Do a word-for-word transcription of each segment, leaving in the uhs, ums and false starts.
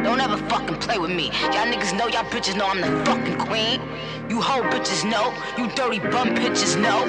Don't ever fucking play with me. Y'all niggas know, y'all bitches know I'm the fucking queen. You hoe bitches know, you dirty bum bitches know.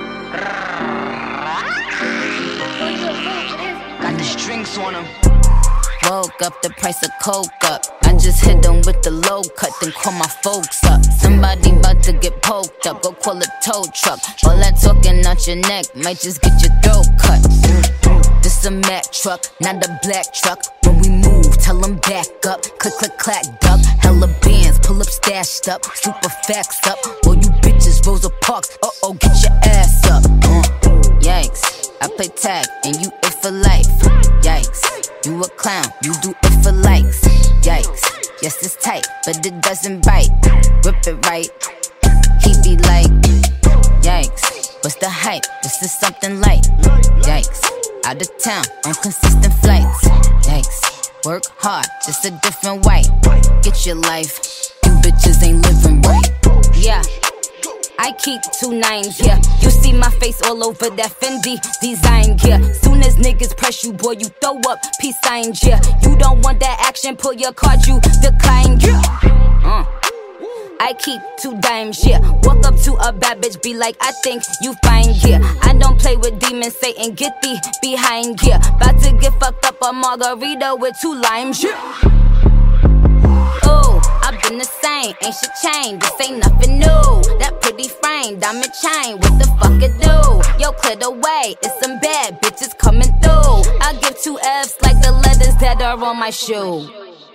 Got the strings on them. Woke up, the price of coke up. I just hit them with the low cut, then call my folks up. Somebody about to get poked up, go call a tow truck. All that talking out your neck might just get your throat cut. This a Mack truck, not a black truck. When we move, tell them back up. Click, click, clack, duck. Hella bands, pull up, stashed up. Super facts up. All you bitches, Rosa Parks. Uh-oh, get your ass up. Uh, yikes, I play tag and you it for life. Yikes. You a clown, you do it for likes. Yikes, yes it's tight, but it doesn't bite. Rip it right, he be like, yikes, what's the hype? This is something light. Yikes, out of town on consistent flights. Yikes, work hard, just a different way. Get your life, you bitches ain't living right. Yeah, I keep two nines, yeah. You see my face all over that Fendi design, yeah. Soon as niggas press you, boy, you throw up peace signs, yeah. You don't want that action, pull your card, you decline, yeah. Uh. I keep two dimes, yeah. Walk up to a bad bitch, be like, I think you fine, yeah. I don't play with demons, Satan, get thee behind, yeah. About to get fucked up a margarita with two limes, yeah. Ooh, I've been the same, ain't shit changed, this ain't nothing new. That pretty frame, diamond chain, what the fuck it do? Yo, clear the way, it's some bad bitches coming through. I give two F's like the letters that are on my shoe.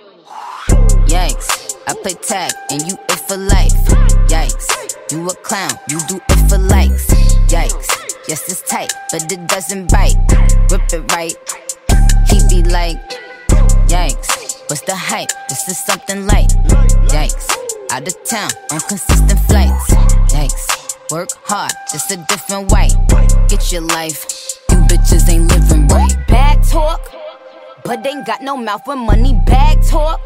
Yikes, I play tag and you it for life. Yikes, you a clown, you do it for likes. Yikes, yes it's tight, but it doesn't bite. Rip it right, he be like, yikes, what's the hype? This is something light. Yikes, out of town on consistent flights. Yikes, work hard, just a different way. Get your life, you bitches ain't living right. Bag talk, but ain't got no mouth when money bag talk.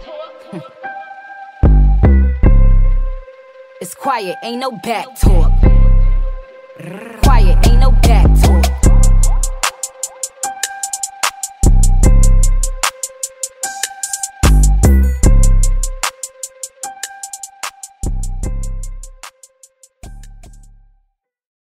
It's quiet, ain't no back talk. Quiet.